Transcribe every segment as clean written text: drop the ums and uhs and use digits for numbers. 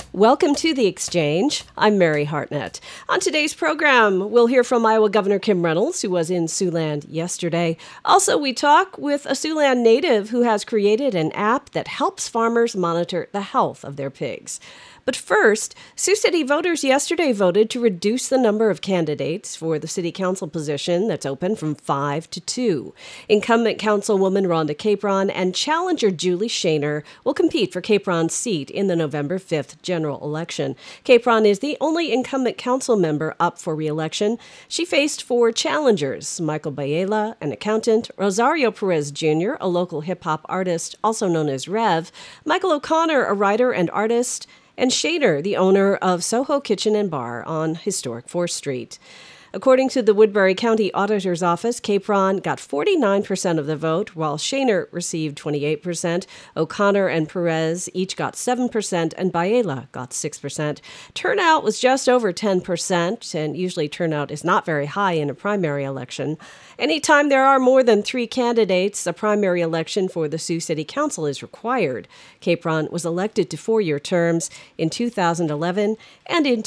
Welcome to The Exchange. I'm Mary Hartnett. On today's program, we'll hear from Iowa Governor Kim Reynolds, who was in Siouxland yesterday. Also, we talk with a Siouxland native who has created an app that helps farmers monitor the health of their pigs. But first, Sioux City voters yesterday voted to reduce the number of candidates for the city council position that's open from 5 to 2. Incumbent Councilwoman Rhonda Capron and challenger Julie Shaner will compete for Capron's seat in the November 5th general election. Capron is the only incumbent council member up for re-election. She faced 4 challengers: Michael Biela, an accountant; Rosario Perez Jr., a local hip-hop artist, also known as Rev; Michael O'Connor, a writer and artist; and Shaner, the owner of Soho Kitchen and Bar on historic 4th Street. According to the Woodbury County Auditor's Office, Capron got 49% of the vote, while Shaner received 28%. O'Connor and Perez each got 7%, and Biela got 6%. Turnout was just over 10%, and usually turnout is not very high in a primary election. Anytime there are more than 3 candidates, a primary election for the Sioux City Council is required. Capron was elected to 4-year terms in 2011 and in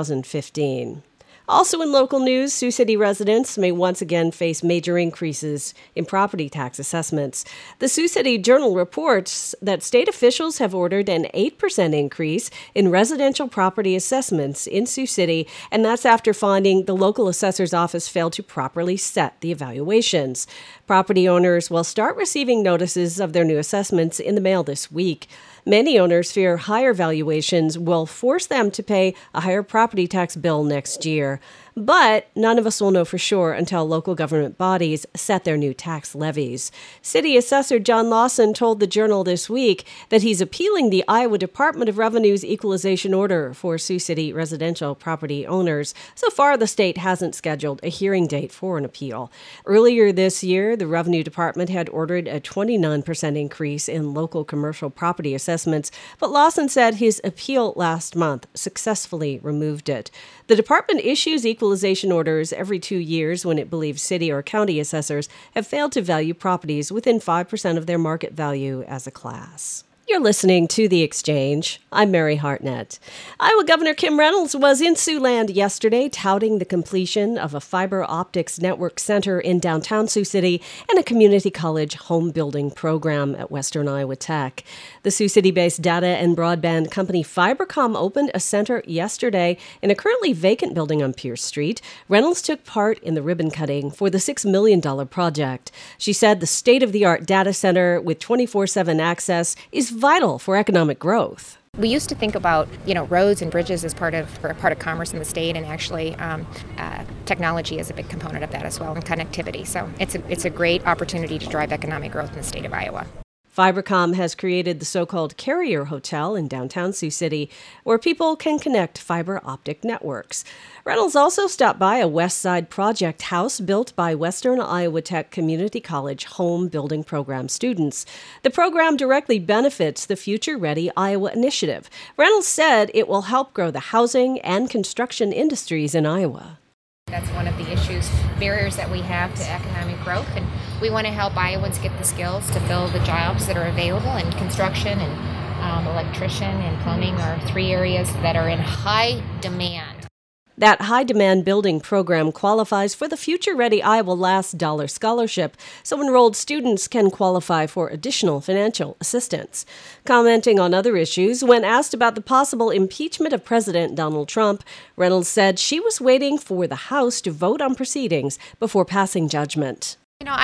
2015. Also in local news, Sioux City residents may once again face major increases in property tax assessments. The Sioux City Journal reports that state officials have ordered an 8% increase in residential property assessments in Sioux City, and that's after finding the local assessor's office failed to properly set the evaluations. Property owners will start receiving notices of their new assessments in the mail this week. Many owners fear higher valuations will force them to pay a higher property tax bill next year. But none of us will know for sure until local government bodies set their new tax levies. City Assessor John Lawson told the Journal this week that he's appealing the Iowa Department of Revenue's equalization order for Sioux City residential property owners. So far, the state hasn't scheduled a hearing date for an appeal. Earlier this year, the Revenue Department had ordered a 29% increase in local commercial property assessments, but Lawson said his appeal last month successfully removed it. The department issues equalization orders every 2 years when it believes city or county assessors have failed to value properties within 5% of their market value as a class. You're listening to The Exchange. I'm Mary Hartnett. Iowa Governor Kim Reynolds was in Siouxland yesterday touting the completion of a fiber optics network center in downtown Sioux City and a community college home building program at Western Iowa Tech. The Sioux City-based data and broadband company Fibercom opened a center yesterday in a currently vacant building on Pierce Street. Reynolds took part in the ribbon cutting for the $6 million project. She said the state-of-the-art data center with 24/7 access is vital for economic growth. We used to think about, roads and bridges as part of commerce in the state, and actually technology is a big component of that as well, and connectivity. So it's a great opportunity to drive economic growth in the state of Iowa. Fibercom has created the so-called Carrier Hotel in downtown Sioux City, where people can connect fiber optic networks. Reynolds also stopped by a West Side Project house built by Western Iowa Tech Community College Home Building Program students. The program directly benefits the Future Ready Iowa initiative. Reynolds said it will help grow the housing and construction industries in Iowa. That's one of the barriers that we have to economic growth, and we want to help Iowans get the skills to fill the jobs that are available, and construction and electrician and plumbing are 3 areas that are in high demand. That high-demand building program qualifies for the Future Ready Iowa Last Dollar Scholarship, so enrolled students can qualify for additional financial assistance. Commenting on other issues, when asked about the possible impeachment of President Donald Trump, Reynolds said she was waiting for the House to vote on proceedings before passing judgment.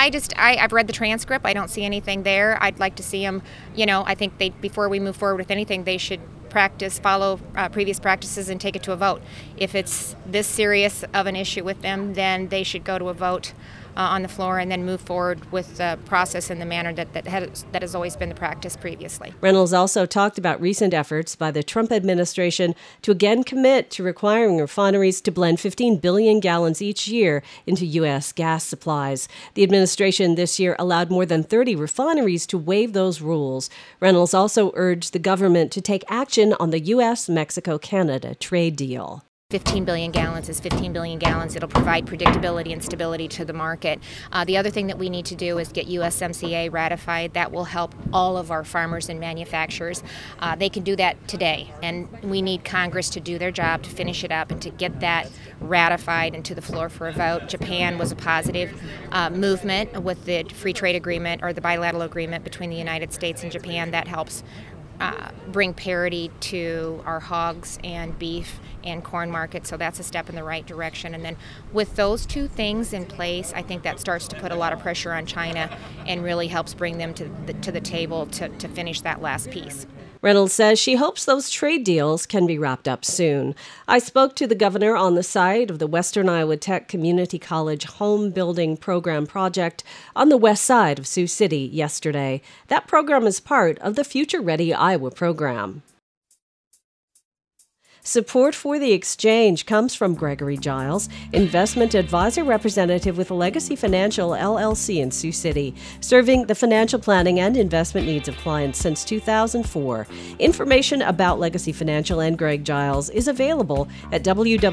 I've read the transcript. I don't see anything there. I'd like to see them, I think before we move forward with anything, they should follow previous practices and take it to a vote. If it's this serious of an issue with them, then they should go to a vote on the floor and then move forward with the process in the manner that has always been the practice previously. Reynolds also talked about recent efforts by the Trump administration to again commit to requiring refineries to blend 15 billion gallons each year into U.S. gas supplies. The administration this year allowed more than 30 refineries to waive those rules. Reynolds also urged the government to take action on the U.S.-Mexico-Canada trade deal. 15 billion gallons is 15 billion gallons. It'll provide predictability and stability to the market. The other thing that we need to do is get USMCA ratified. That will help all of our farmers and manufacturers. They can do that today, and we need Congress to do their job to finish it up and to get that ratified and to the floor for a vote. Japan was a positive movement with the free trade agreement or the bilateral agreement between the United States and Japan. That helps bring parity to our hogs and beef and corn market, so that's a step in the right direction. And then with those two things in place, I think that starts to put a lot of pressure on China and really helps bring them to the table to finish that last piece. Reynolds says she hopes those trade deals can be wrapped up soon. I spoke to the governor on the site of the Western Iowa Tech Community College Home Building Program project on the west side of Sioux City yesterday. That program is part of the Future Ready Iowa program. Support for the exchange comes from Gregory Giles, investment advisor representative with Legacy Financial LLC in Sioux City, serving the financial planning and investment needs of clients since 2004. Information about Legacy Financial and Greg Giles is available at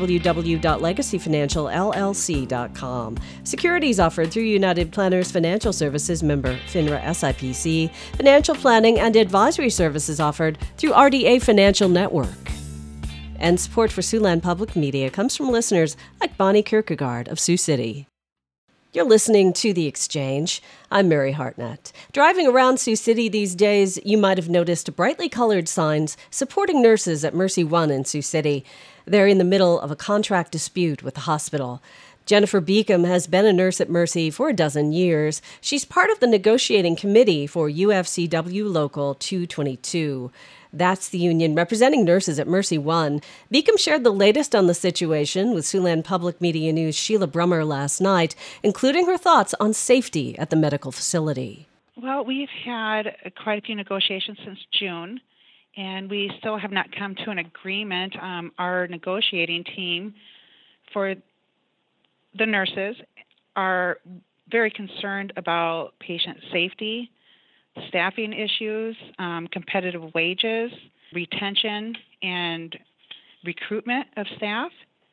www.legacyfinancialllc.com. Securities offered through United Planners Financial Services, member FINRA SIPC. Financial planning and advisory services offered through RDA Financial Network. And support for Siouxland Public Media comes from listeners like Bonnie Kierkegaard of Sioux City. You're listening to The Exchange. I'm Mary Hartnett. Driving around Sioux City these days, you might have noticed brightly colored signs supporting nurses at Mercy One in Sioux City. They're in the middle of a contract dispute with the hospital. Jennifer Beacom has been a nurse at Mercy for a dozen years. She's part of the negotiating committee for UFCW Local 222. That's the union representing nurses at Mercy One. Beacom shared the latest on the situation with Siouxland Public Media News' Sheila Brummer last night, including her thoughts on safety at the medical facility. Well, we've had quite a few negotiations since June, and we still have not come to an agreement. Our negotiating team for the nurses are very concerned about patient safety, staffing issues, competitive wages, retention, and recruitment of staff.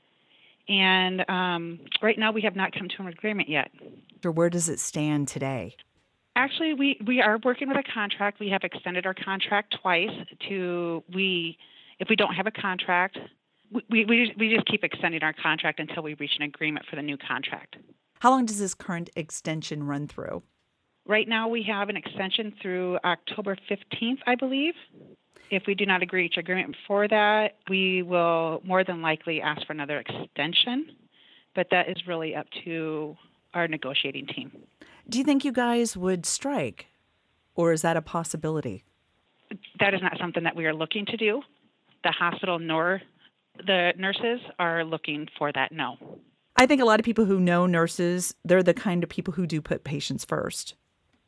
And right now we have not come to an agreement yet. So where does it stand today? Actually, we are working with a contract. We have extended our contract twice if we don't have a contract, we just keep extending our contract until we reach an agreement for the new contract. How long does this current extension run through? Right now we have an extension through October 15th, I believe. If we do not reach agreement before that, we will more than likely ask for another extension, but that is really up to our negotiating team. Do you think you guys would strike, or is that a possibility? That is not something that we are looking to do. The hospital nor the nurses are looking for that, no. I think a lot of people who know nurses, they're the kind of people who do put patients first.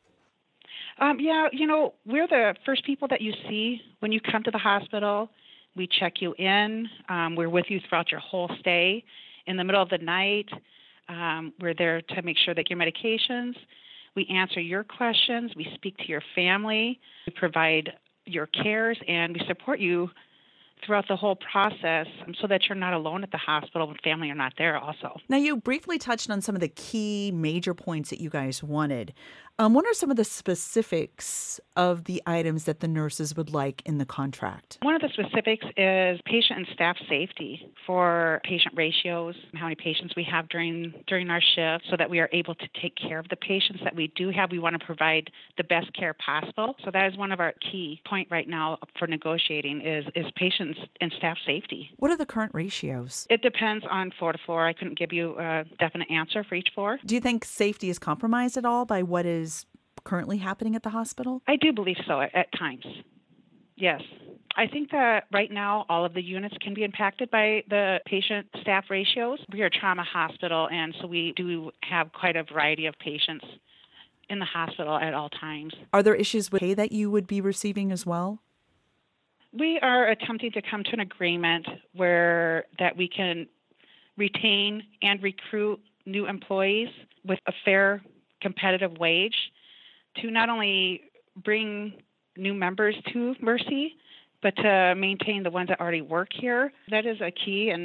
Yeah, we're the first people that you see when you come to the hospital. We check you in. We're with you throughout your whole stay. In the middle of the night, we're there to make sure that your medications. We answer your questions. We speak to your family. We provide your cares, and we support you throughout the whole process so that you're not alone at the hospital when family are not there also. Now, you briefly touched on some of the key major points that you guys wanted. What are some of the specifics of the items that the nurses would like in the contract? One of the specifics is patient and staff safety for patient ratios, how many patients we have during our shift so that we are able to take care of the patients that we do have. We want to provide the best care possible. So that is one of our key point right now for negotiating is patient and staff safety. What are the current ratios? It depends on floor to floor. I couldn't give you a definite answer for each floor. Do you think safety is compromised at all by what is currently happening at the hospital? I do believe so at times. Yes. I think that right now all of the units can be impacted by the patient-staff ratios. We are a trauma hospital, and so we do have quite a variety of patients in the hospital at all times. Are there issues with pay that you would be receiving as well? We are attempting to come to an agreement where that we can retain and recruit new employees with a fair competitive wage to not only bring new members to Mercy, but to maintain the ones that already work here. That is a key, and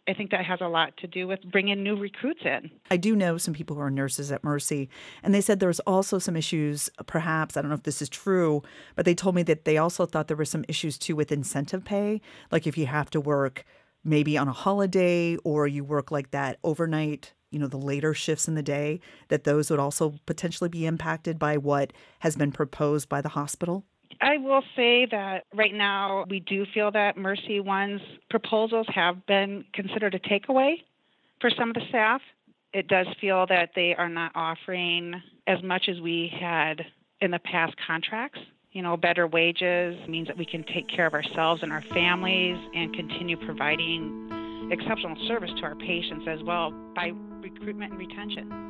I think that has a lot to do with bringing new recruits in. I do know some people who are nurses at Mercy, and they said there was also some issues, perhaps, I don't know if this is true, but they told me that they also thought there were some issues too with incentive pay. Like if you have to work maybe on a holiday or you work like that overnight, the later shifts in the day, that those would also potentially be impacted by what has been proposed by the hospital? I will say that right now we do feel that Mercy One's proposals have been considered a takeaway for some of the staff. It does feel that they are not offering as much as we had in the past contracts. Better wages means that we can take care of ourselves and our families and continue providing exceptional service to our patients as well by recruitment and retention.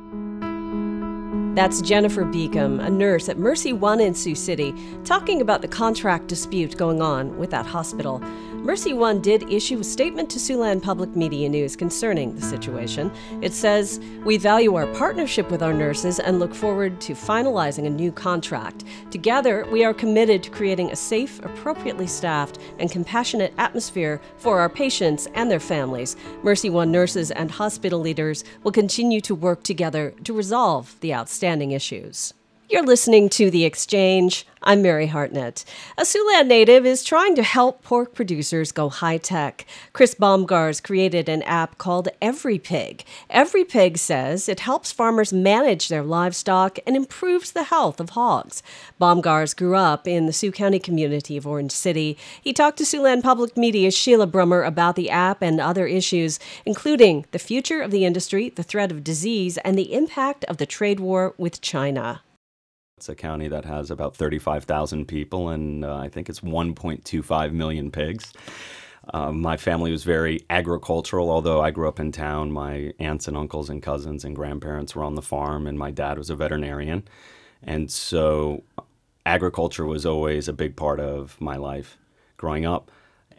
That's Jennifer Beacom, a nurse at Mercy One in Sioux City, talking about the contract dispute going on with that hospital. Mercy One did issue a statement to Siouxland Public Media News concerning the situation. It says, "We value our partnership with our nurses and look forward to finalizing a new contract. Together, we are committed to creating a safe, appropriately staffed, and compassionate atmosphere for our patients and their families. Mercy One nurses and hospital leaders will continue to work together to resolve the outstanding issues." You're listening to The Exchange. I'm Mary Hartnett. A Siouxland native is trying to help pork producers go high-tech. Chris Baumgars created an app called Every Pig. Every Pig says it helps farmers manage their livestock and improves the health of hogs. Baumgars grew up in the Sioux County community of Orange City. He talked to Siouxland Public Media's Sheila Brummer about the app and other issues, including the future of the industry, the threat of disease, and the impact of the trade war with China. It's a county that has about 35,000 people, and I think it's 1.25 million pigs. My family was very agricultural, although I grew up in town. My aunts and uncles and cousins and grandparents were on the farm, and my dad was a veterinarian. And so agriculture was always a big part of my life growing up.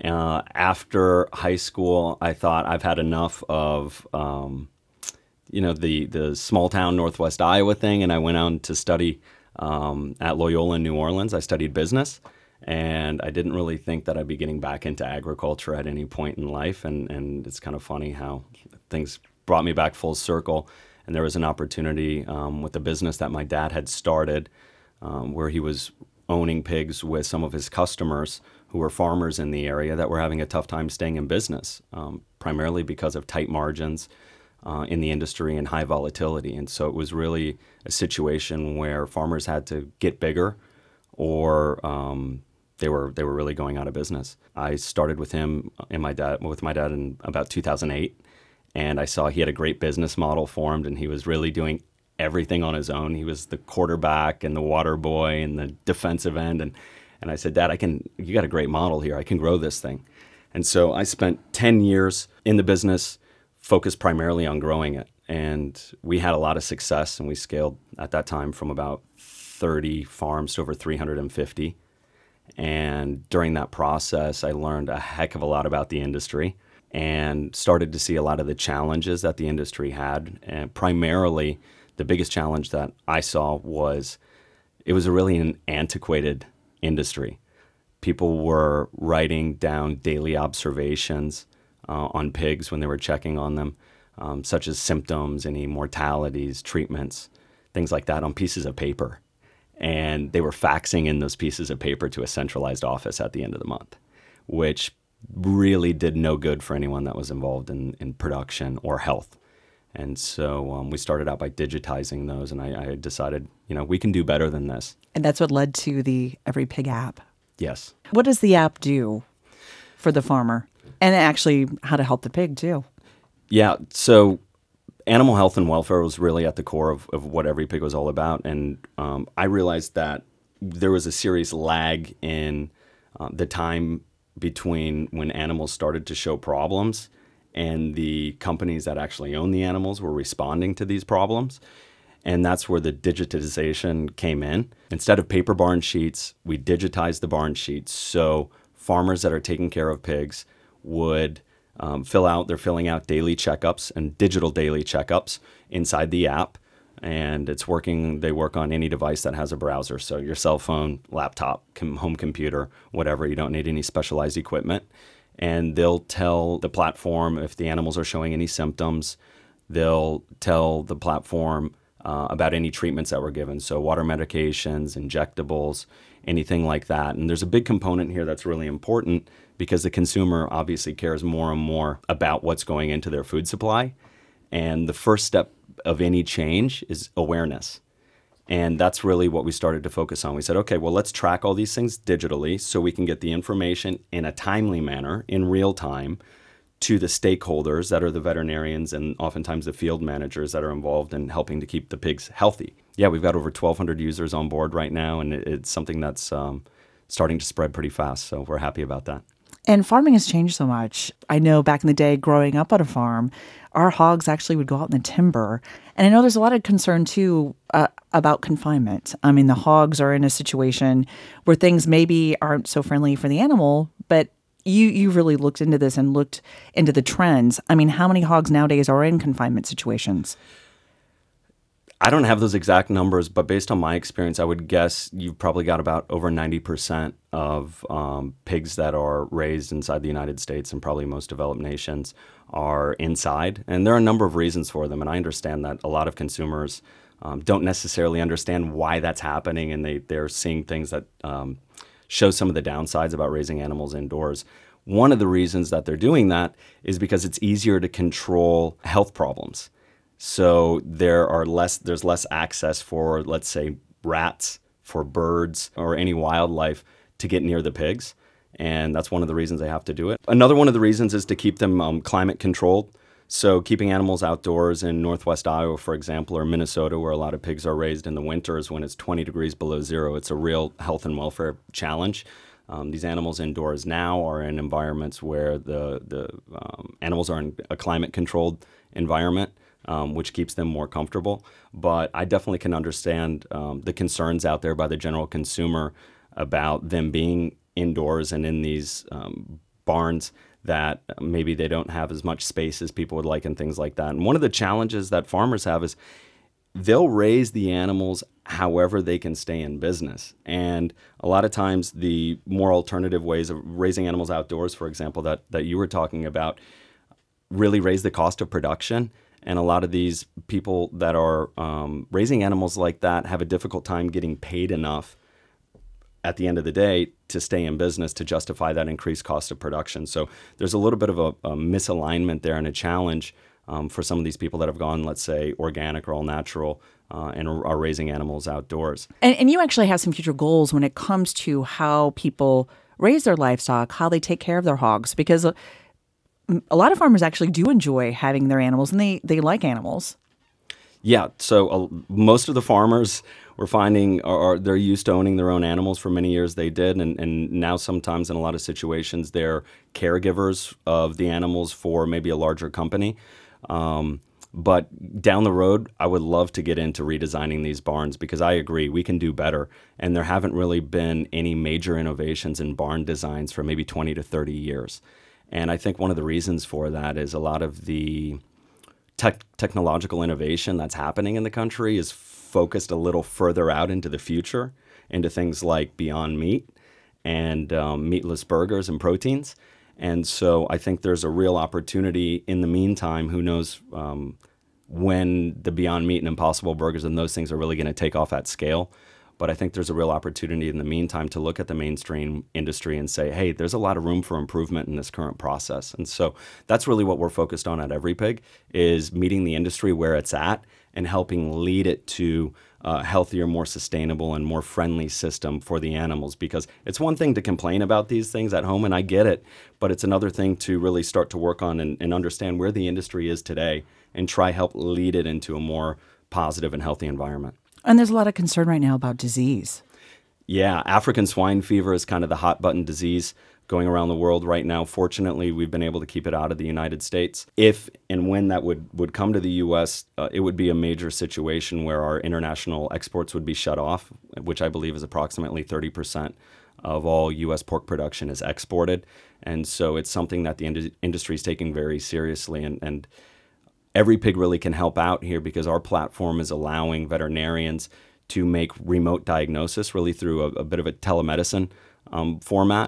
After high school, I thought I've had enough of the small town Northwest Iowa thing, and I went out to study at Loyola in New Orleans. I studied business, and I didn't really think that I'd be getting back into agriculture at any point in life. And it's kind of funny how things brought me back full circle. And there was an opportunity with a business that my dad had started where he was owning pigs with some of his customers who were farmers in the area that were having a tough time staying in business, primarily because of tight margins in the industry and high volatility. And so it was really a situation where farmers had to get bigger or they were really going out of business. I started with him and with my dad in about 2008, and I saw he had a great business model formed, and he was really doing everything on his own. He was the quarterback and the water boy and the defensive end. And I said, "Dad, you got a great model here. I can grow this thing." And so I spent 10 years in the business, focused primarily on growing it. And we had a lot of success, and we scaled at that time from about 30 farms to over 350. And during that process, I learned a heck of a lot about the industry and started to see a lot of the challenges that the industry had. And primarily, the biggest challenge that I saw was it was really an antiquated industry. People were writing down daily observations on pigs when they were checking on them, such as symptoms, any mortalities, treatments, things like that on pieces of paper. And they were faxing in those pieces of paper to a centralized office at the end of the month, which really did no good for anyone that was involved in production or health. And so we started out by digitizing those, and I decided, we can do better than this. And that's what led to the Every Pig app. Yes. What does the app do for the farmer? And actually how to help the pig, too. Yeah, so animal health and welfare was really at the core of what Every Pig was all about. And I realized that there was a serious lag in the time between when animals started to show problems and the companies that actually own the animals were responding to these problems. And that's where the digitization came in. Instead of paper barn sheets, we digitized the barn sheets. So farmers that are taking care of pigs would they're filling out daily checkups and digital daily checkups inside the app. And they work on any device that has a browser. So your cell phone, laptop, home computer, whatever. You don't need any specialized equipment. and they'll tell the platform if the animals are showing any symptoms. They'll tell the platform about any treatments that were given, so water medications, injectables, anything like that. And there's a big component here that's really important because the consumer obviously cares more and more about what's going into their food supply. And the first step of any change is awareness. And that's really what we started to focus on. We said, okay, well, let's track all these things digitally so we can get the information in a timely manner, in real time, to the stakeholders that are the veterinarians and oftentimes the field managers that are involved in helping to keep the pigs healthy. Yeah, we've got over 1,200 users on board right now, and it's something that's starting to spread pretty fast. So we're happy about that. And farming has changed so much. I know back in the day, growing up on a farm, our hogs actually would go out in the timber. And I know there's a lot of concern, too, about confinement. I mean, the hogs are in a situation where things maybe aren't so friendly for the animal, but you really looked into this and looked into the trends. I mean, how many hogs nowadays are in confinement situations? I don't have those exact numbers, but based on my experience, I would guess you've probably got about over 90% of pigs that are raised inside the United States and probably most developed nations are inside. And there are a number of reasons for them. And I understand that a lot of consumers don't necessarily understand why that's happening, and they're seeing things that show some of the downsides about raising animals indoors. One of the reasons that they're doing that is because it's easier to control health problems. So there's less access for, let's say, rats, for birds, or any wildlife to get near the pigs. And that's one of the reasons they have to do it. Another one of the reasons is to keep them climate controlled. So keeping animals outdoors in northwest Iowa, for example, or Minnesota, where a lot of pigs are raised in the winters when it's 20 degrees below zero, it's a real health and welfare challenge. These animals indoors now are in environments where the animals are in a climate-controlled environment, which keeps them more comfortable. But I definitely can understand the concerns out there by the general consumer about them being indoors and in these barns that maybe they don't have as much space as people would like and things like that. And one of the challenges that farmers have is they'll raise the animals however they can stay in business. And a lot of times the more alternative ways of raising animals outdoors, for example, that you were talking about, really raise the cost of production. And a lot of these people that are raising animals like that have a difficult time getting paid enough at the end of the day to stay in business to justify that increased cost of production. So there's a little bit of a misalignment there and a challenge for some of these people that have gone, let's say, organic or all natural and are raising animals outdoors. And you actually have some future goals when it comes to how people raise their livestock, how they take care of their hogs, because a lot of farmers actually do enjoy having their animals, and they like animals. Yeah, so most of the farmers we're finding they're used to owning their own animals. For many years they did, and now sometimes in a lot of situations they're caregivers of the animals for maybe a larger company. But down the road, I would love to get into redesigning these barns because I agree we can do better. And there haven't really been any major innovations in barn designs for maybe 20 to 30 years. And I think one of the reasons for that is a lot of the technological innovation that's happening in the country is focused a little further out into the future, into things like Beyond Meat and meatless burgers and proteins. And so I think there's a real opportunity in the meantime. Who knows when the Beyond Meat and Impossible Burgers and those things are really going to take off at scale. But I think there's a real opportunity in the meantime to look at the mainstream industry and say, hey, there's a lot of room for improvement in this current process. And so that's really what we're focused on at EveryPig, is meeting the industry where it's at and helping lead it to a healthier, more sustainable, and more friendly system for the animals. Because it's one thing to complain about these things at home, and I get it, but it's another thing to really start to work on and understand where the industry is today and try help lead it into a more positive and healthy environment. And there's a lot of concern right now about disease. Yeah, African swine fever is kind of the hot button disease going around the world right now. Fortunately, we've been able to keep it out of the United States. If and when that would come to the U.S., it would be a major situation where our international exports would be shut off, which I believe is approximately 30% of all U.S. pork production is exported. And so it's something that the industry is taking very seriously. And EveryPig really can help out here because our platform is allowing veterinarians to make remote diagnosis really through a bit of a telemedicine format.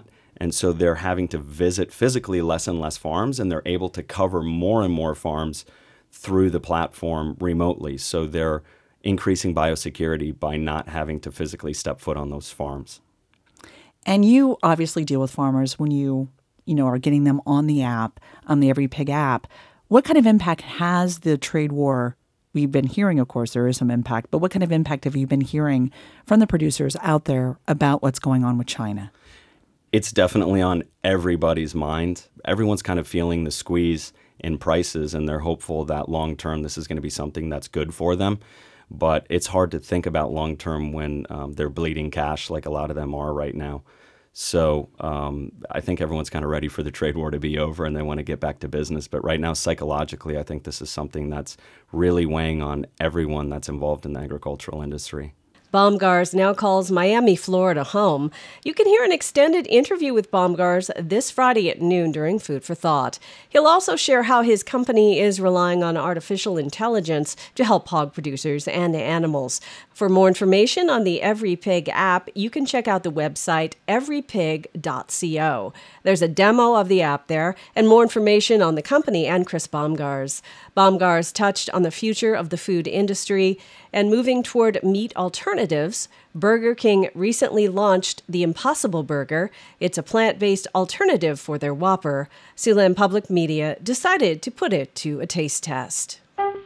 And so they're having to visit physically less and less farms, and they're able to cover more and more farms through the platform remotely. So they're increasing biosecurity by not having to physically step foot on those farms. And you obviously deal with farmers when you are getting them on the app, on the Every Pig app. What kind of impact has the trade war? We've been hearing, of course, there is some impact, but what kind of impact have you been hearing from the producers out there about what's going on with China? It's definitely on everybody's mind. Everyone's kind of feeling the squeeze in prices, and they're hopeful that long term this is going to be something that's good for them. But it's hard to think about long term when they're bleeding cash like a lot of them are right now. So I think everyone's kind of ready for the trade war to be over and they want to get back to business. But right now, psychologically, I think this is something that's really weighing on everyone that's involved in the agricultural industry. Baumgars now calls Miami, Florida home. You can hear an extended interview with Baumgars this Friday at noon during Food for Thought. He'll also share how his company is relying on artificial intelligence to help hog producers and animals. For more information on the Every Pig app, you can check out the website everypig.co. There's a demo of the app there and more information on the company and Chris Baumgars. Baumgars touched on the future of the food industry and moving toward meat alternatives. Burger King recently launched the Impossible Burger. It's a plant-based alternative for their Whopper. Siouxland Public Media decided to put it to a taste test.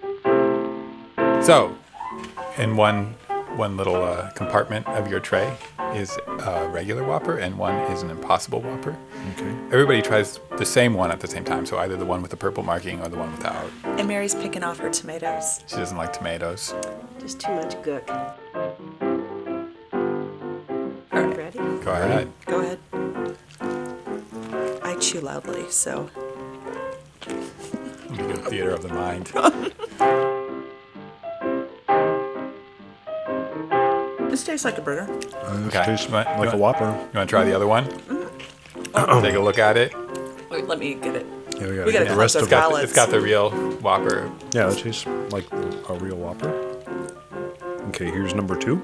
So, in one little compartment of your tray is a regular Whopper and one is an Impossible Whopper. Okay. Everybody tries the same one at the same time, so either the one with the purple marking or the one without. And Mary's picking off her tomatoes. She doesn't like tomatoes. Just too much gook. All right, Ready? Go ahead. go ahead. I chew loudly, so. You do theater of the mind. This tastes like a burger. Okay. Tastes You want- like a Whopper. You want to try the other one? Take a look at it. Wait, let me get it. Yeah, We gotta the cut rest those of palates. It's got the real Whopper. Yeah, it tastes like a real Whopper. Okay, here's number 2.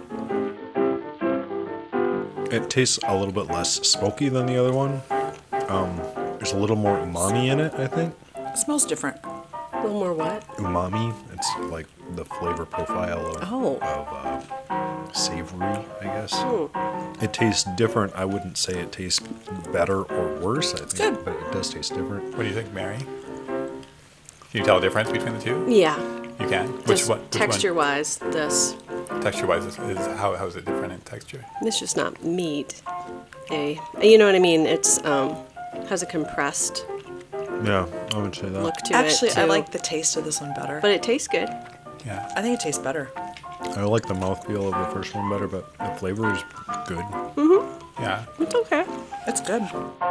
It tastes a little bit less smoky than the other one. There's a little more umami in it, I think. It smells different. A little more what? Umami. It's like the flavor profile of savory, I guess. It tastes different. I wouldn't say it tastes better or worse. I think, good. but it does taste different. What do you think, Mary? Can you tell a difference between the two? Yeah. You can. Just Which texture-wise, this. one? Texture-wise, is how is it different in texture? It's just not meat. You know what I mean? It's has a compressed Yeah, I would say that. look to Actually, it. I too. like the taste of this one better. But it tastes good. Yeah. I think it tastes better. I like the mouthfeel of the first one better, but the flavor is good. Yeah. It's okay. It's good.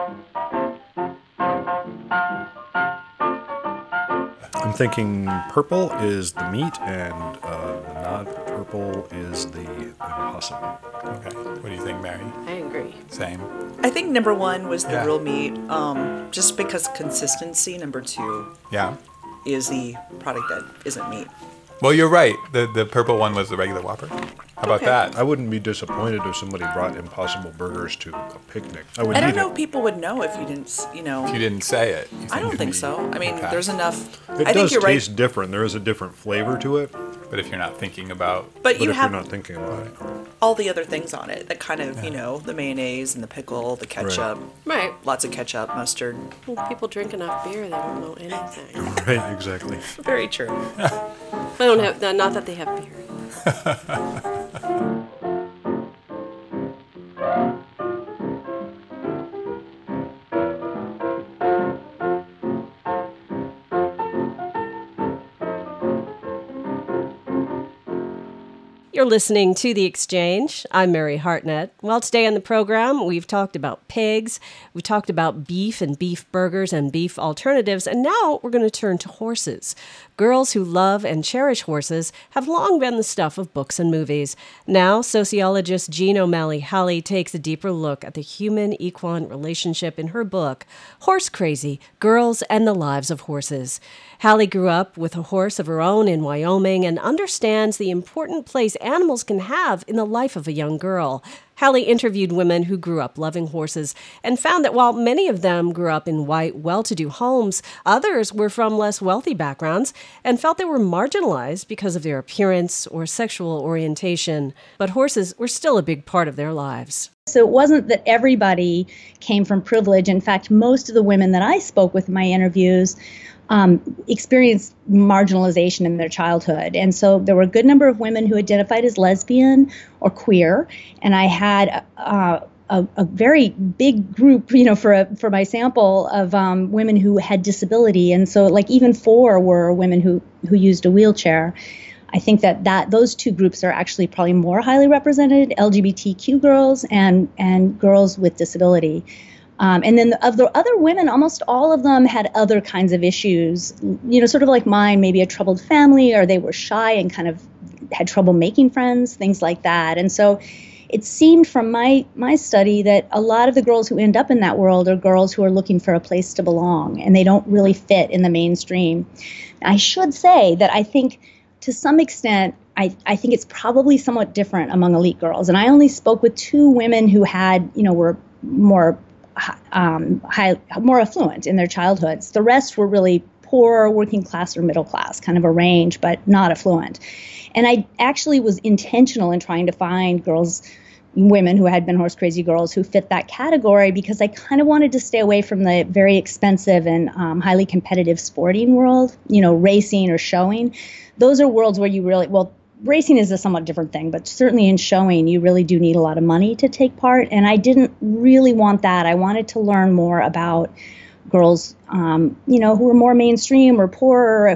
I'm thinking purple is the meat, and the not purple is the impossible. Okay. What do you think, Mary? I agree. Same. I think number 1 was the Yeah. real meat. Just because consistency. Number 2 Yeah. is the product that isn't meat. Well, you're right. The purple one was the regular Whopper. How about that? I wouldn't be disappointed if somebody brought Impossible Burgers to a picnic. I would I don't eat know it. if people would know if you didn't, If you didn't say it. You I don't it'd think be- so. I mean, Okay. there's enough. It I think does you're taste right. different. There is a different flavor to it. But if you're not thinking about, But But you if have you're not thinking about it, all the other things on it that kind of, the mayonnaise and the pickle, the ketchup, Right. lots of ketchup, mustard. Well, people drink enough beer, they don't know anything. right? Exactly. Very true. I don't have, not that they have beer. You're listening to The Exchange. I'm Mary Hartnett. Well, today on the program, we've talked about pigs, we talked about beef and beef burgers and beef alternatives, and now we're going to turn to horses. Girls who love and cherish horses have long been the stuff of books and movies. Now, sociologist Jean O'Malley-Halley takes a deeper look at the human-equine relationship in her book, Horse Crazy: Girls and the Lives of Horses. Halley grew up with a horse of her own in Wyoming and understands the important place animals can have in the life of a young girl. Hallie interviewed women who grew up loving horses and found that while many of them grew up in white, well-to-do homes, others were from less wealthy backgrounds and felt they were marginalized because of their appearance or sexual orientation. But horses were still a big part of their lives. So it wasn't that everybody came from privilege. In fact, most of the women that I spoke with in my interviews experienced marginalization in their childhood. And so there were a good number of women who identified as lesbian or queer. And I had a very big group, for my sample of women who had disability. And so like even 4 were women who used a wheelchair. I think that those two groups are actually probably more highly represented, LGBTQ girls and girls with disability. And then of the other women, almost all of them had other kinds of issues, sort of like mine, maybe a troubled family, or they were shy and kind of had trouble making friends, things like that. And so it seemed from my study that a lot of the girls who end up in that world are girls who are looking for a place to belong, and they don't really fit in the mainstream. I should say that I think to some extent, I think it's probably somewhat different among elite girls. And I only spoke with 2 women who had, were more affluent in their childhoods. The rest were really poor, working class or middle class, kind of a range, but not affluent. And I actually was intentional in trying to find women who had been horse crazy girls who fit that category, because I kind of wanted to stay away from the very expensive and highly competitive sporting world, racing or showing. Those are worlds where you really, racing is a somewhat different thing, but certainly in showing, you really do need a lot of money to take part. And I didn't really want that. I wanted to learn more about girls, who were more mainstream or poorer,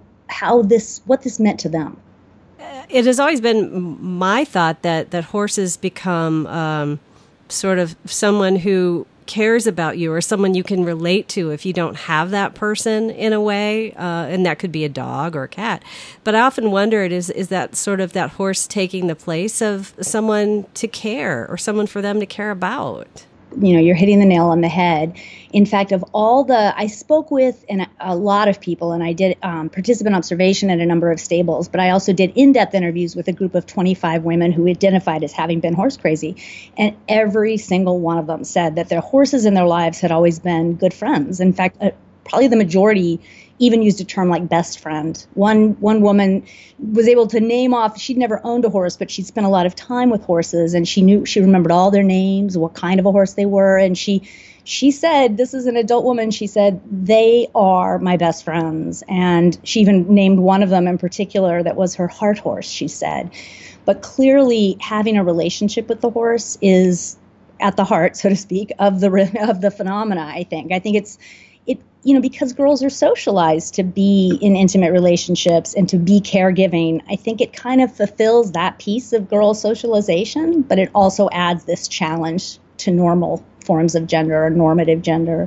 what this meant to them. It has always been my thought that horses become sort of someone who cares about you or someone you can relate to if you don't have that person in a way, and that could be a dog or a cat. But I often wondered, is that sort of that horse taking the place of someone to care or someone for them to care about? You're hitting the nail on the head. In fact, I spoke with a lot of people, and I did participant observation at a number of stables, but I also did in-depth interviews with a group of 25 women who identified as having been horse crazy. And every single one of them said that their horses in their lives had always been good friends. In fact, probably the majority even used a term like best friend. One woman was able to name off, she'd never owned a horse, but she'd spent a lot of time with horses, and she remembered all their names, what kind of a horse they were. And she said, this is an adult woman, she said, they are my best friends. And she even named one of them in particular that was her heart horse, she said. But clearly having a relationship with the horse is at the heart, so to speak, of the phenomena, I think. I think it's because girls are socialized to be in intimate relationships and to be caregiving, I think it kind of fulfills that piece of girl socialization, but it also adds this challenge to normal forms of gender or normative gender.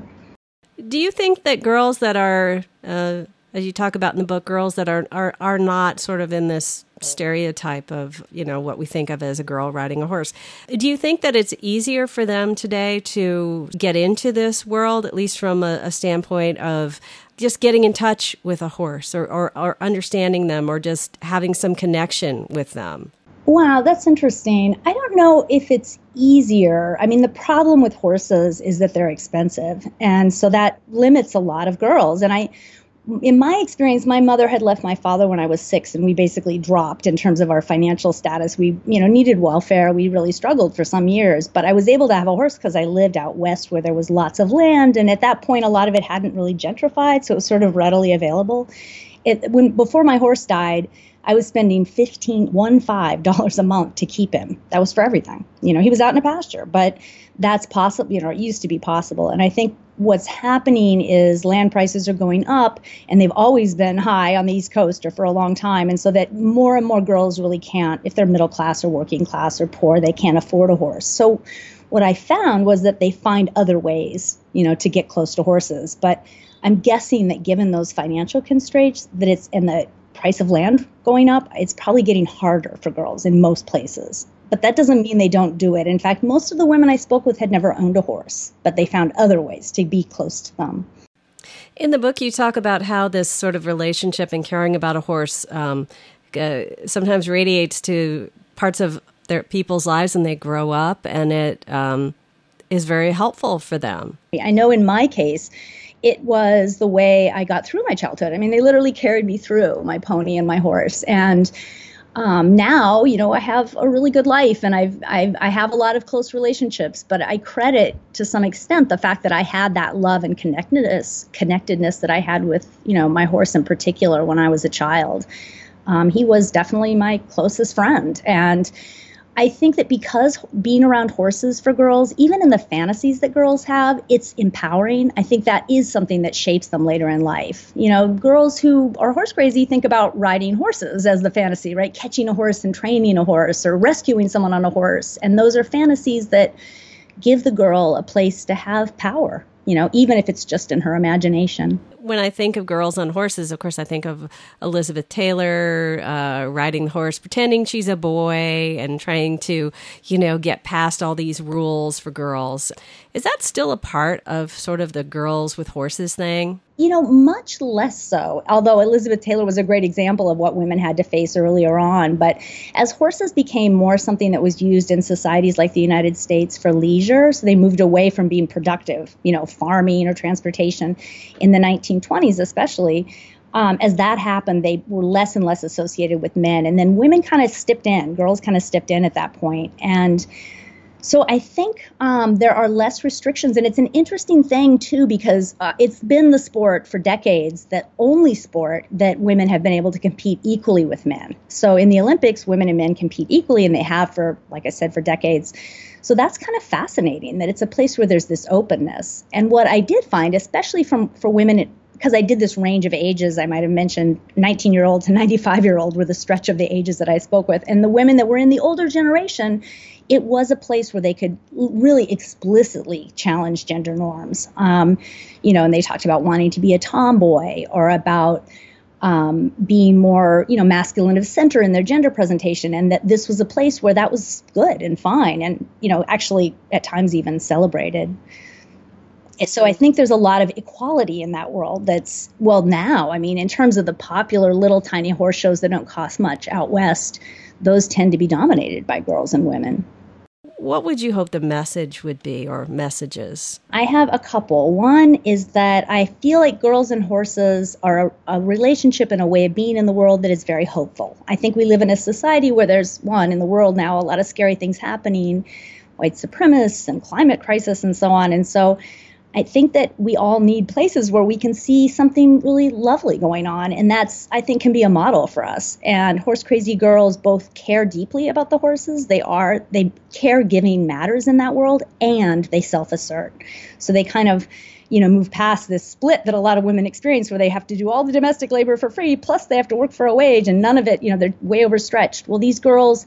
Do you think that girls that are, as you talk about in the book, girls that are not sort of in this stereotype of, what we think of as a girl riding a horse, do you think that it's easier for them today to get into this world, at least from a standpoint of just getting in touch with a horse or understanding them or just having some connection with them? Wow, that's interesting. I don't know if it's easier. I mean, the problem with horses is that they're expensive. And so that limits a lot of girls. And in my experience, my mother had left my father when I was 6, and we basically dropped in terms of our financial status. We, needed welfare. We really struggled for some years, but I was able to have a horse because I lived out west where there was lots of land. And at that point, a lot of it hadn't really gentrified, so it was sort of readily available. Before my horse died, I was spending $15 a month to keep him. That was for everything. He was out in a pasture, but that's possible. It used to be possible. And I think what's happening is land prices are going up, and they've always been high on the East Coast or for a long time. And so that more and more girls really can't, if they're middle class or working class or poor, they can't afford a horse. So what I found was that they find other ways, to get close to horses. But I'm guessing that given those financial constraints, that it's in the price of land going up, it's probably getting harder for girls in most places. But that doesn't mean they don't do it. In fact, most of the women I spoke with had never owned a horse, but they found other ways to be close to them. In the book, you talk about how this sort of relationship and caring about a horse sometimes radiates to parts of their people's lives when they grow up, and it is very helpful for them. I know in my case, it was the way I got through my childhood. I mean, they literally carried me through, my pony and my horse. And now, I have a really good life, and I have a lot of close relationships, but I credit to some extent the fact that I had that love and connectedness that I had with, my horse in particular when I was a child. He was definitely my closest friend. And I think that because being around horses for girls, even in the fantasies that girls have, it's empowering. I think that is something that shapes them later in life. Girls who are horse crazy think about riding horses as the fantasy, right? Catching a horse and training a horse, or rescuing someone on a horse. And those are fantasies that give the girl a place to have power, even if it's just in her imagination. When I think of girls on horses, of course, I think of Elizabeth Taylor riding the horse, pretending she's a boy and trying to, get past all these rules for girls. Is that still a part of sort of the girls with horses thing? Much less so, although Elizabeth Taylor was a great example of what women had to face earlier on. But as horses became more something that was used in societies like the United States for leisure, so they moved away from being productive, farming or transportation in the 1920s especially. As that happened, they were less and less associated with men. And then women kind of stepped in, girls kind of stepped in at that point. And so I think there are less restrictions. And it's an interesting thing, too, because it's been the sport for decades, that only sport that women have been able to compete equally with men. So in the Olympics, women and men compete equally, and they have for, like I said, for decades. So that's kind of fascinating, that it's a place where there's this openness. And what I did find, especially for women, because I did this range of ages, I might have mentioned 19-year-old to 95-year-old were the stretch of the ages that I spoke with. And the women that were in the older generation, it was a place where they could really explicitly challenge gender norms. And they talked about wanting to be a tomboy, or about being more, masculine of center in their gender presentation, and that this was a place where that was good and fine, and, actually at times even celebrated. So I think there's a lot of equality in that world that's, now, in terms of the popular little tiny horse shows that don't cost much out west, those tend to be dominated by girls and women. What would you hope the message would be, or messages? I have a couple. One is that I feel like girls and horses are a relationship and a way of being in the world that is very hopeful. I think we live in a society where there's, in the world now, a lot of scary things happening, white supremacists and climate crisis and so on. And so I think that we all need places where we can see something really lovely going on. And that's, I think, can be a model for us. And horse crazy girls both care deeply about the horses. Caregiving matters in that world, and they self-assert. So they kind of, move past this split that a lot of women experience, where they have to do all the domestic labor for free, plus they have to work for a wage, and none of it, they're way overstretched. Well, these girls,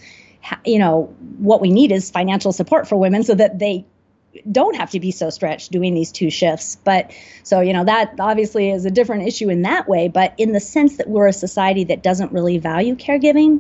what we need is financial support for women so that they don't have to be so stretched doing these two shifts. But so, that obviously is a different issue in that way. But in the sense that we're a society that doesn't really value caregiving,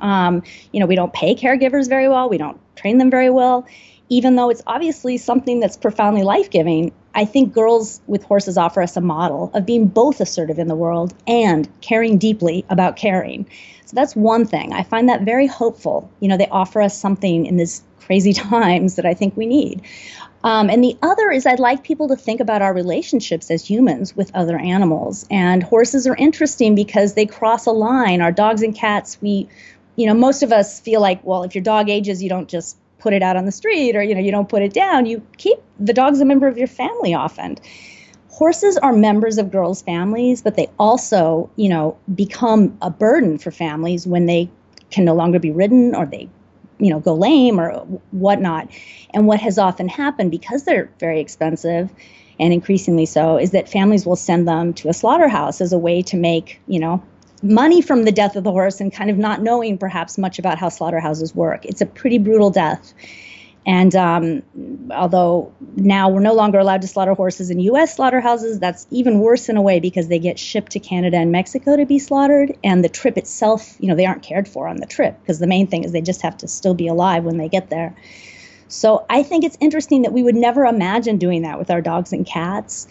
we don't pay caregivers very well. We don't train them very well, even though it's obviously something that's profoundly life-giving. I think girls with horses offer us a model of being both assertive in the world and caring deeply about caring. So that's one thing. I find that very hopeful. They offer us something in these crazy times that I think we need. And the other is, I'd like people to think about our relationships as humans with other animals. And horses are interesting because they cross a line. Our dogs and cats, most of us feel like, well, if your dog ages, you don't just put it out on the street, or, you don't put it down. You keep the dog's a member of your family often. Horses are members of girls' families, but they also, become a burden for families when they can no longer be ridden, or they go lame or whatnot. And what has often happened, because they're very expensive, and increasingly so, is that families will send them to a slaughterhouse as a way to make, money from the death of the horse, and kind of not knowing perhaps much about how slaughterhouses work. It's a pretty brutal death. And although now we're no longer allowed to slaughter horses in U.S. slaughterhouses, that's even worse in a way, because they get shipped to Canada and Mexico to be slaughtered. And the trip itself, they aren't cared for on the trip, because the main thing is they just have to still be alive when they get there. So I think it's interesting that we would never imagine doing that with our dogs and cats.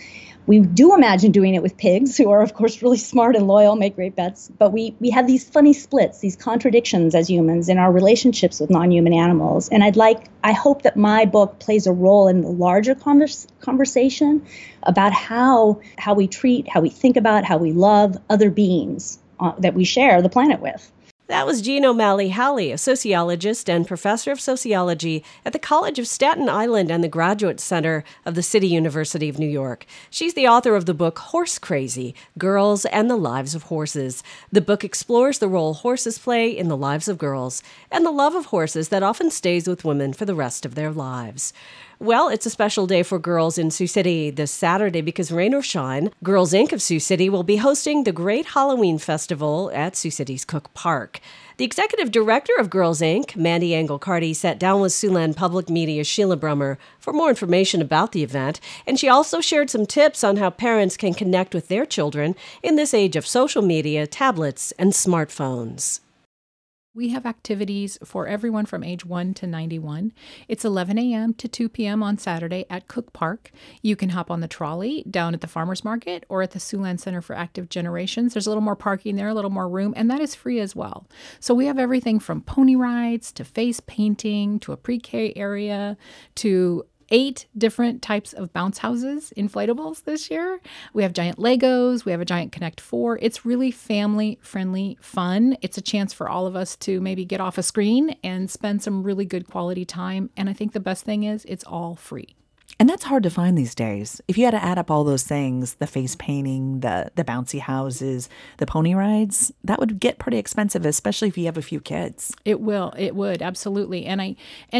We do imagine doing it with pigs, who are, of course, really smart and loyal, make great pets. But we have these funny splits, these contradictions as humans in our relationships with non-human animals. And I hope that my book plays a role in the larger conversation about how we treat, how we think about, how we love other beings that we share the planet with. That was Jean O'Malley-Halley, a sociologist and professor of sociology at the College of Staten Island and the Graduate Center of the City University of New York. She's the author of the book Horse Crazy: Girls and the Lives of Horses. The book explores the role horses play in the lives of girls and the love of horses that often stays with women for the rest of their lives. Well, it's a special day for girls in Sioux City this Saturday because rain or shine, Girls Inc. of Sioux City will be hosting the Great Halloween Festival at Sioux City's Cook Park. The executive director of Girls Inc., Mandy Engelcarty, sat down with Siouxland Public Media's Sheila Brummer for more information about the event, and she also shared some tips on how parents can connect with their children in this age of social media, tablets, and smartphones. We have activities for everyone from age 1 to 91. It's 11 a.m. to 2 p.m. on Saturday at Cook Park. You can hop on the trolley down at the Farmers Market or at the Siouxland Center for Active Generations. There's a little more parking there, a little more room, and that is free as well. So we have everything from pony rides to face painting to a pre-K area to 8 different types of bounce houses, inflatables this year. We have giant Legos. We have a giant Connect 4. It's really family-friendly fun. It's a chance for all of us to maybe get off a screen and spend some really good quality time. And I think the best thing is it's all free. And that's hard to find these days. If you had to add up all those things, the face painting, the bouncy houses, the pony rides, that would get pretty expensive, especially if you have a few kids. It will. It would. Absolutely. And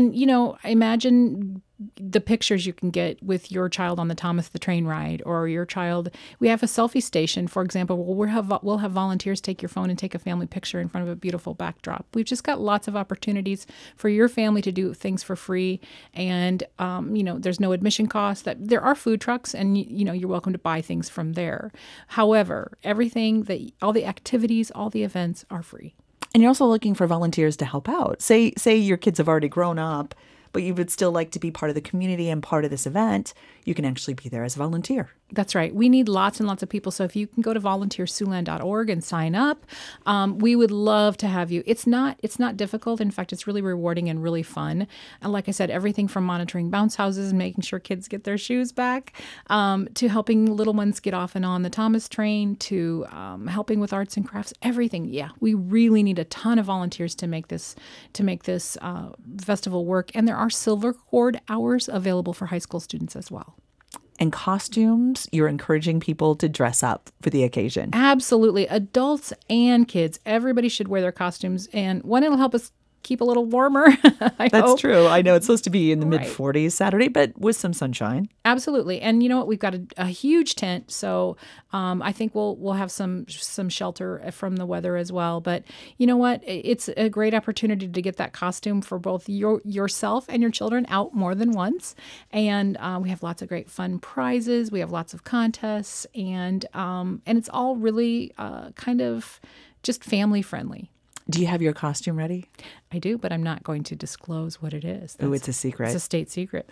imagine the pictures you can get with your child on the Thomas the Train ride, or your child. We have a selfie station, for example. We'll have volunteers take your phone and take a family picture in front of a beautiful backdrop. We've just got lots of opportunities for your family to do things for free, and there's no admission cost. That there are food trucks, and you're welcome to buy things from there. However, all the activities, all the events are free. And you're also looking for volunteers to help out. Say your kids have already grown up, but you would still like to be part of the community and part of this event. You can actually be there as a volunteer. That's right. We need lots and lots of people. So if you can go to volunteersiouxland.org and sign up, we would love to have you. It's not difficult. In fact, it's really rewarding and really fun. And like I said, everything from monitoring bounce houses and making sure kids get their shoes back, to helping little ones get off and on the Thomas train, to helping with arts and crafts, everything. Yeah, we really need a ton of volunteers to make this festival work. And there are silver cord hours available for high school students as well. And costumes, you're encouraging people to dress up for the occasion. Absolutely. Adults and kids, everybody should wear their costumes. And one, it'll help us keep a little warmer. That's true. I know it's supposed to be in the mid-40s Saturday, but with some sunshine. Absolutely. And you know what? We've got a huge tent, so I think we'll have some shelter from the weather as well. But you know what? It's a great opportunity to get that costume for both yourself and your children out more than once. And we have lots of great fun prizes. We have lots of contests, and it's all really kind of just family friendly. Do you have your costume ready? I do, but I'm not going to disclose what it is. Oh, it's a secret. It's a state secret.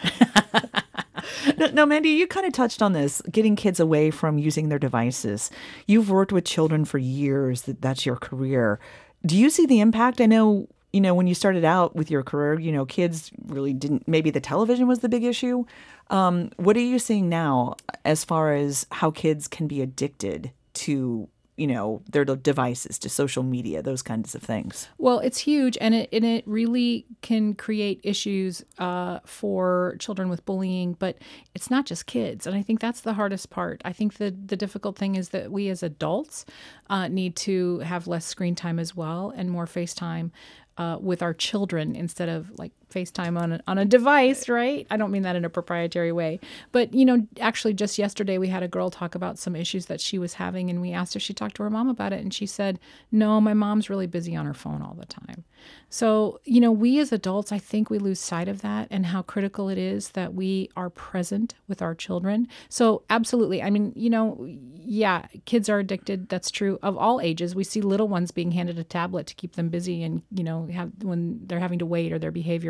No, Mandy, you kind of touched on this, getting kids away from using their devices. You've worked with children for years. That's your career. Do you see the impact? I know, when you started out with your career, kids really didn't, maybe the television was the big issue. What are you seeing now as far as how kids can be addicted to their devices, to social media, those kinds of things? Well, it's huge, and it really can create issues for children with bullying, but it's not just kids, and I think that's the hardest part. I think the difficult thing is that we as adults need to have less screen time as well, and more FaceTime with our children instead of like FaceTime on a device, right? I don't mean that in a proprietary way. But, actually just yesterday we had a girl talk about some issues that she was having, and we asked if she talked to her mom about it, and she said, no, my mom's really busy on her phone all the time. So, we as adults, I think we lose sight of that and how critical it is that we are present with our children. So absolutely. I mean, yeah, kids are addicted. That's true of all ages. We see little ones being handed a tablet to keep them busy and, when they're having to wait or their behavior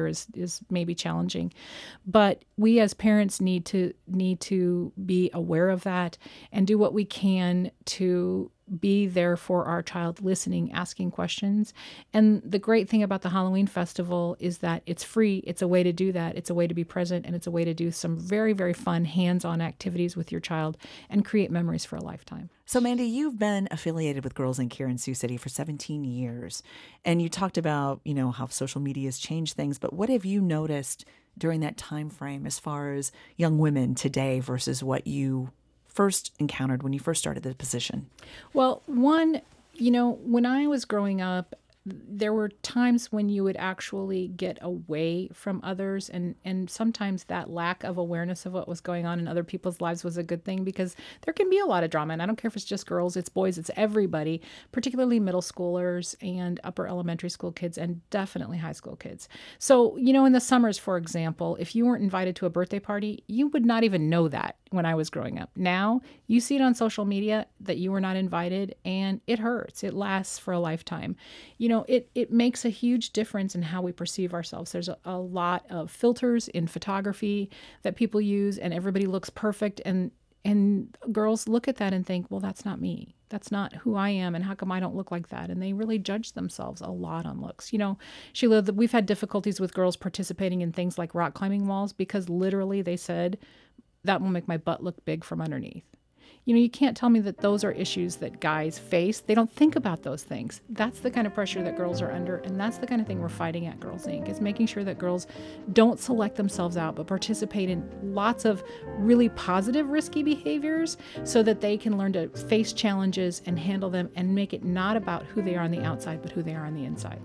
is maybe challenging. But we as parents need to be aware of that and do what we can to be there for our child, listening, asking questions. And the great thing about the Halloween Festival is that it's free. It's a way to do that. It's a way to be present, and it's a way to do some very, very fun hands-on activities with your child and create memories for a lifetime. So, Mandy, you've been affiliated with Girls Inc. here in Sioux City for 17 years. And you talked about, how social media has changed things. But what have you noticed during that time frame as far as young women today versus what you first encountered when you first started the position? Well, one, when I was growing up, there were times when you would actually get away from others, and sometimes that lack of awareness of what was going on in other people's lives was a good thing, because there can be a lot of drama, and I don't care if it's just girls, it's boys, it's everybody, particularly middle schoolers and upper elementary school kids, and definitely high school kids. So, in the summers, for example, if you weren't invited to a birthday party, you would not even know that when I was growing up. Now, you see it on social media that you were not invited, and it hurts. It lasts for a lifetime. It makes a huge difference in how we perceive ourselves. There's a lot of filters in photography that people use, and everybody looks perfect. And girls look at that and think, well, that's not me. That's not who I am. And how come I don't look like that? And they really judge themselves a lot on looks. Sheila, we've had difficulties with girls participating in things like rock climbing walls because literally they said, that will make my butt look big from underneath. You can't tell me that those are issues that guys face. They don't think about those things. That's the kind of pressure that girls are under, and that's the kind of thing we're fighting at Girls Inc., is making sure that girls don't select themselves out, but participate in lots of really positive, risky behaviors so that they can learn to face challenges and handle them and make it not about who they are on the outside, but who they are on the inside.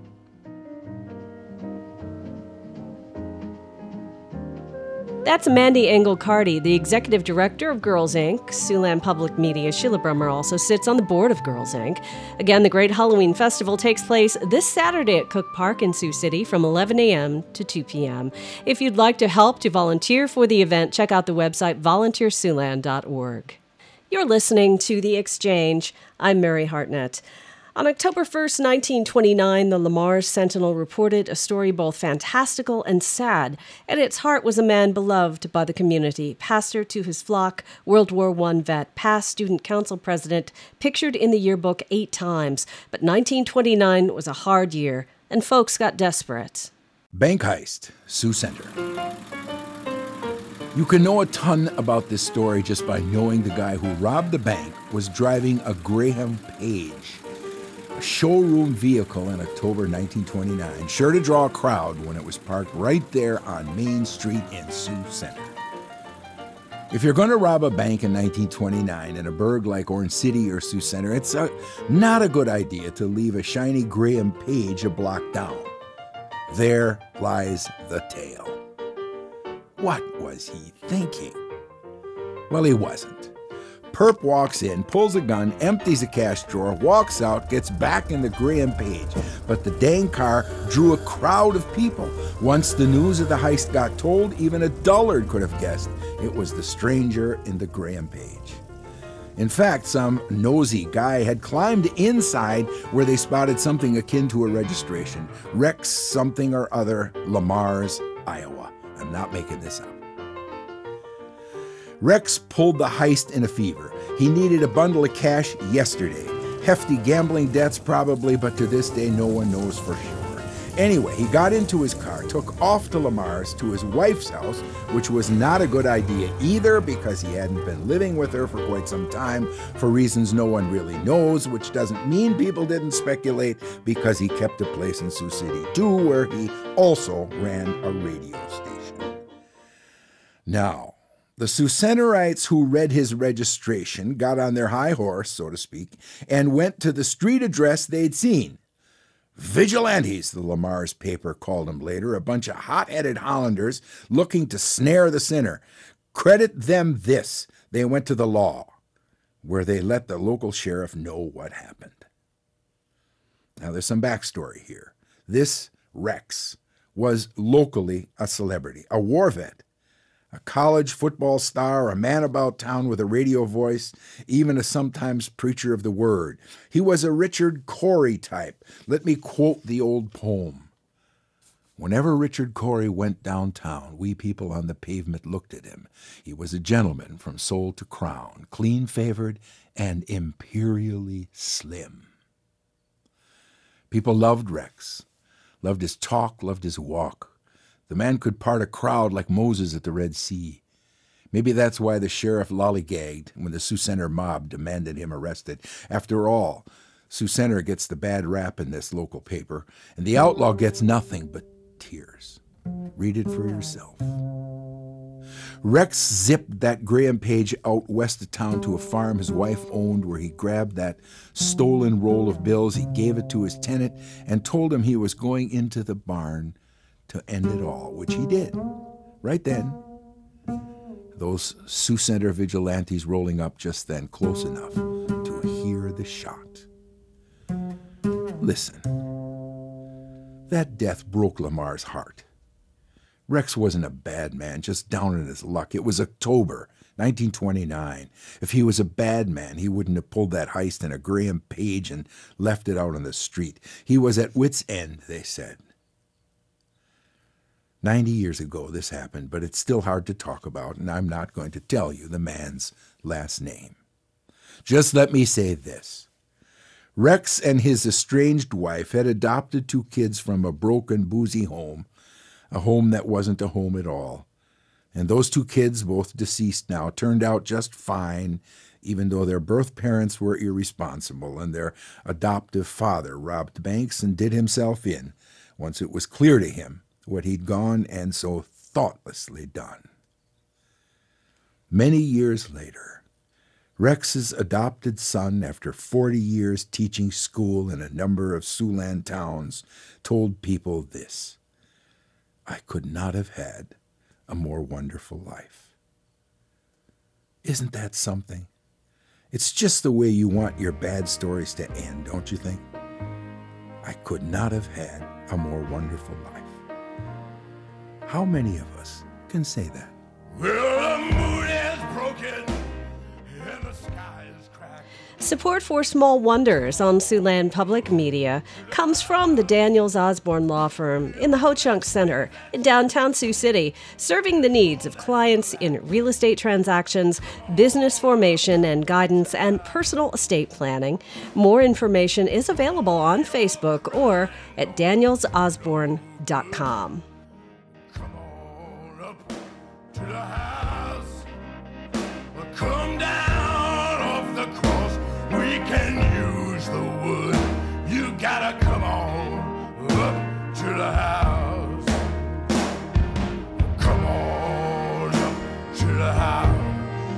That's Mandy Engel-Carty, the executive director of Girls Inc. Siouxland Public Media. Sheila Brummer also sits on the board of Girls Inc. Again, the Great Halloween Festival takes place this Saturday at Cook Park in Sioux City from 11 a.m. to 2 p.m. If you'd like to help to volunteer for the event, check out the website volunteersiouxland.org. You're listening to The Exchange. I'm Mary Hartnett. On October 1st, 1929, the Lamar Sentinel reported a story both fantastical and sad. At its heart was a man beloved by the community, pastor to his flock, World War I vet, past student council president, pictured in the yearbook 8 times. But 1929 was a hard year, and folks got desperate. Bank heist, Sioux Center. You can know a ton about this story just by knowing the guy who robbed the bank was driving a Graham Page, a showroom vehicle in October 1929, sure to draw a crowd when it was parked right there on Main Street in Sioux Center. If you're going to rob a bank in 1929 in a burg like Orange City or Sioux Center, it's not a good idea to leave a shiny Graham Page a block down. There lies the tale. What was he thinking? Well, he wasn't. Perp walks in, pulls a gun, empties a cash drawer, walks out, gets back in the Graham Page. But the dang car drew a crowd of people. Once the news of the heist got told, even a dullard could have guessed it was the stranger in the Graham Page. In fact, some nosy guy had climbed inside where they spotted something akin to a registration. Rex something or other, Lamar's, Iowa. I'm not making this up. Rex pulled the heist in a fever. He needed a bundle of cash yesterday. Hefty gambling debts probably, but to this day no one knows for sure. Anyway, he got into his car, took off to Lamar's, to his wife's house, which was not a good idea either because he hadn't been living with her for quite some time for reasons no one really knows, which doesn't mean people didn't speculate because he kept a place in Sioux City too, where he also ran a radio station. Now, the Sioux Centerites who read his registration got on their high horse, so to speak, and went to the street address they'd seen. Vigilantes, the Lamar's paper called them later, a bunch of hot-headed Hollanders looking to snare the sinner. Credit them this, they went to the law, where they let the local sheriff know what happened. Now there's some backstory here. This Rex was locally a celebrity, a war vet, a college football star, a man about town with a radio voice, even a sometimes preacher of the word. He was a Richard Cory type. Let me quote the old poem. Whenever Richard Corey went downtown, we people on the pavement looked at him. He was a gentleman from soul to crown, clean-favored and imperially slim. People loved Rex, loved his talk, loved his walk. The man could part a crowd like Moses at the Red Sea. Maybe that's why the sheriff lollygagged when the Sioux Center mob demanded him arrested. After all, Sioux Center gets the bad rap in this local paper, and the outlaw gets nothing but tears. Read it for yourself. Rex zipped that Graham Page out west of town to a farm his wife owned, where he grabbed that stolen roll of bills. He gave it to his tenant and told him he was going into the barn to end it all, which he did. Right then, those Sioux Center vigilantes rolling up just then, close enough to hear the shot. Listen, that death broke Lamar's heart. Rex wasn't a bad man, just down on his luck. It was October 1929. If he was a bad man, he wouldn't have pulled that heist in a Graham Page and left it out on the street. He was at wit's end, they said. 90 years ago this happened, but it's still hard to talk about, and I'm not going to tell you the man's last name. Just let me say this. Rex and his estranged wife had adopted 2 kids from a broken, boozy home, a home that wasn't a home at all. And those 2 kids, both deceased now, turned out just fine, even though their birth parents were irresponsible and their adoptive father robbed banks and did himself in once it was clear to him what he'd gone and so thoughtlessly done. Many years later, Rex's adopted son, after 40 years teaching school in a number of Siouxland towns, told people this: "I could not have had a more wonderful life." Isn't that something? It's just the way you want your bad stories to end, don't you think? I could not have had a more wonderful life. How many of us can say that? Well, the moon is broken and the sky is cracked. Support for Small Wonders on Siouxland Public Media comes from the Daniels Osborne Law Firm in the Ho-Chunk Center in downtown Sioux City, serving the needs of clients in real estate transactions, business formation and guidance, and personal estate planning. More information is available on Facebook or at danielsosborne.com. To the house, come down off the cross. We can use the wood. You gotta come on up to the house. Come on up to the house.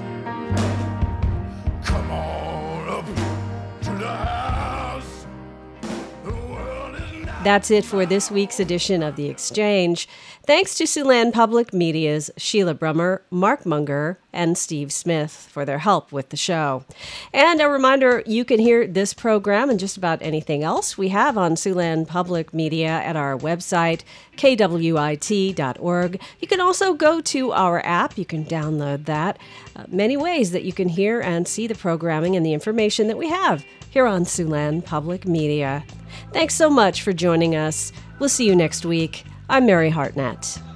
Come on up to the house. The world is not. That's it for this week's edition of The Exchange. Thanks to Siouxland Public Media's Sheila Brummer, Mark Munger, and Steve Smith for their help with the show. And a reminder, you can hear this program and just about anything else we have on Siouxland Public Media at our website, kwit.org. You can also go to our app. You can download that. Many ways that you can hear and see the programming and the information that we have here on Siouxland Public Media. Thanks so much for joining us. We'll see you next week. I'm Mary Hartnett.